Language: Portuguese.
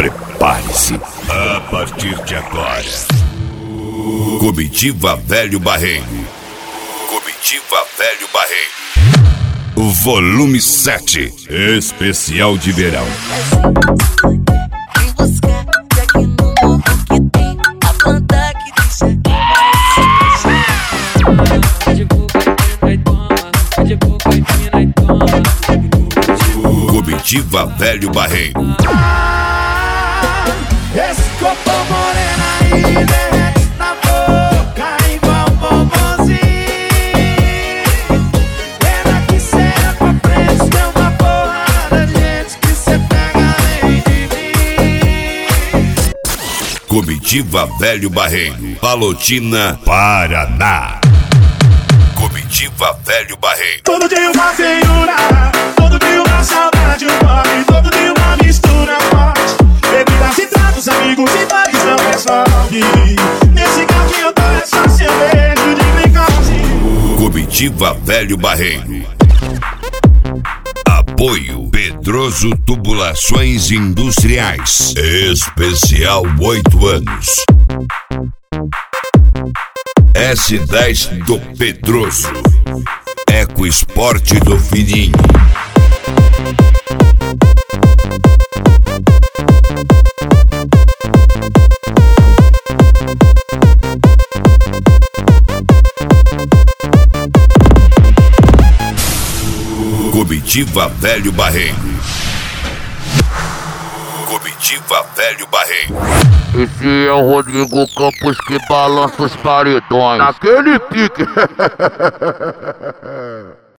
Prepare-se. A partir de agora, Comitiva Velho Barreiro. Comitiva Velho Barreiro. Volume 7. Especial de verão. Vem buscar, já que no morro que tem a planta que deixa de boca e toma, de boca e toma. Comitiva Velho Barreiro. Esse corpo morena aí derrete na boca igual bombonzinho. Pena que cê é pra frente, tem uma porrada de gente que cê pega além de mim. Comitiva Velho Barreiro. Palotina, Paraná. Comitiva Velho Barreiro. Todo dia uma feiura, todo dia uma saudade, um pobre, todo dia uma mistura forte. Bebidas e tratos, amigos e bares, não é só ouvir. Nesse carro que eu tô é só cerveja de glicose. Comitiva Velho Barreiro. Apoio Pedroso Tubulações Industriais. Especial 8 anos. S10 do Pedroso. Eco Esporte do Fininho. Comitiva Velho Barreiro. Comitiva Velho Barreiro. Esse é o Rodrigo Campos que balança os paredões. Naquele pique.